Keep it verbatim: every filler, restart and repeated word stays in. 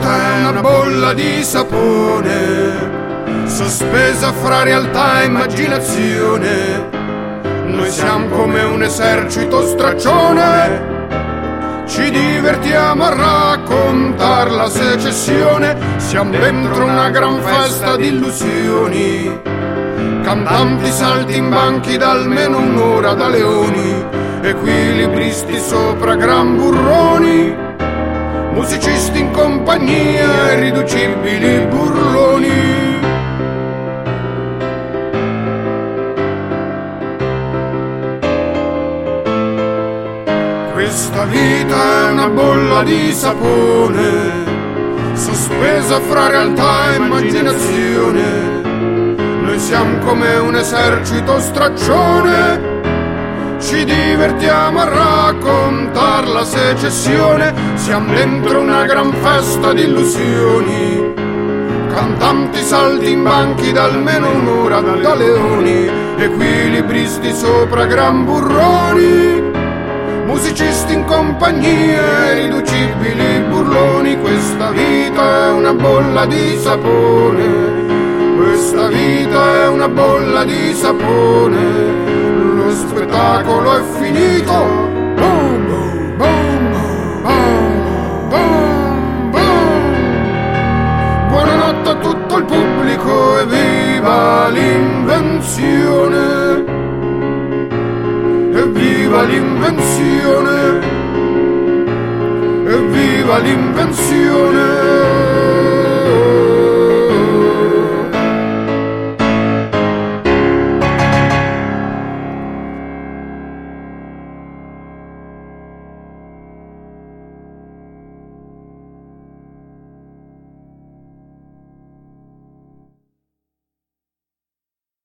vita è una bolla di sapone, sospesa fra realtà e immaginazione. Noi siamo come un esercito straccione, ci divertiamo a raccontar la secessione. Siamo dentro una gran festa di illusioni, cantanti saltimbanchi da almeno un'ora da leoni, equilibristi sopra gran burroni, musicisti in compagnia, irriducibili burloni. Questa vita è una bolla di sapone, sospesa fra realtà e immaginazione. Noi siamo come un esercito straccione, ci divertiamo a raccontar la secessione. Siamo dentro una gran festa di illusioni, cantanti saltimbanchi da almeno un'ora da leoni, equilibristi sopra gran burroni, musicisti in compagnia, irriducibili burloni. Questa vita è una bolla di sapone, questa vita è una bolla di sapone. Lo spettacolo è finito. Boom, boom, boom, boom, boom, boom. Buonanotte a tutto il pubblico e viva l'invenzione. Evviva l'invenzione, evviva l'invenzione.